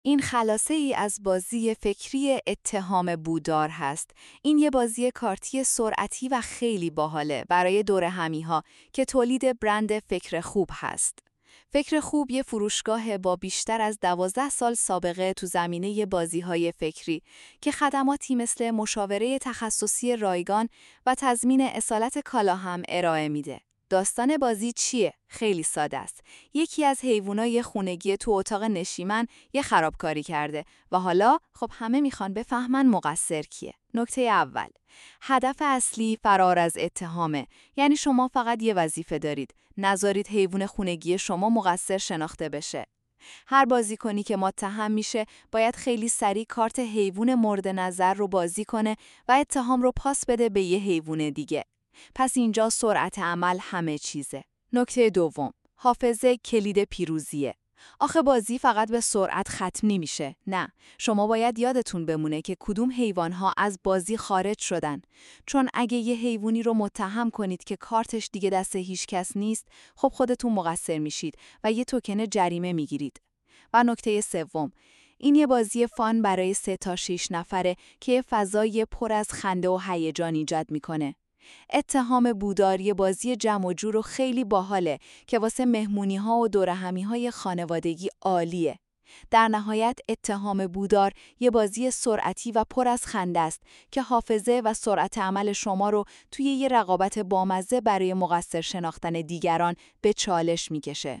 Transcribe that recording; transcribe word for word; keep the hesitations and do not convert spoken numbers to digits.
این خلاصه ای از بازی فکری اتهام بودار هست. این یه بازی کارتی سرعتی و خیلی باحاله برای دور همی‌ها که تولید برند فکر خوب هست. فکر خوب یه فروشگاه با بیشتر از دوازده سال سابقه تو زمینه بازی‌های فکری که خدماتی مثل مشاوره تخصصی رایگان و تضمین اصالت کالا هم ارائه میده. داستان بازی چیه؟ خیلی ساده است. یکی از حیوانای خونگی تو اتاق نشیمن یه خرابکاری کرده و حالا خب همه میخوان بفهمن مقصر کیه. نکته اول، هدف اصلی فرار از اتهامه. یعنی شما فقط یه وظیفه دارید، نذارید حیوان خونگی شما مقصر شناخته بشه. هر بازیکنی که متهم میشه باید خیلی سریع کارت حیوان مورد نظر رو بازی کنه و اتهام رو پاس بده به یه حیوان دیگه. پس اینجا سرعت عمل همه چیزه. نکته دوم، حافظه کلید پیروزیه. آخه بازی فقط به سرعت ختم نمیشه. نه، شما باید یادتون بمونه که کدوم حیوانها از بازی خارج شدن. چون اگه یه حیوانی رو متهم کنید که کارتش دیگه دست هیچ کس نیست، خب خودتون مقصر میشید و یه توکن جریمه میگیرید. و نکته سوم، این یه بازی فان برای سه تا شش نفره که یه فضای پر از خنده و هیجان ایجاد میکنه. اتهام بوداری بازی جمع و جور و خیلی باحاله که واسه مهمونی‌ها و دورهمی‌های خانوادگی عالیه. در نهایت اتهام بودار یه بازی سرعتی و پر از خنده است که حافظه و سرعت عمل شما رو توی یه رقابت بامزه برای مقصر شناختن دیگران به چالش میکشه.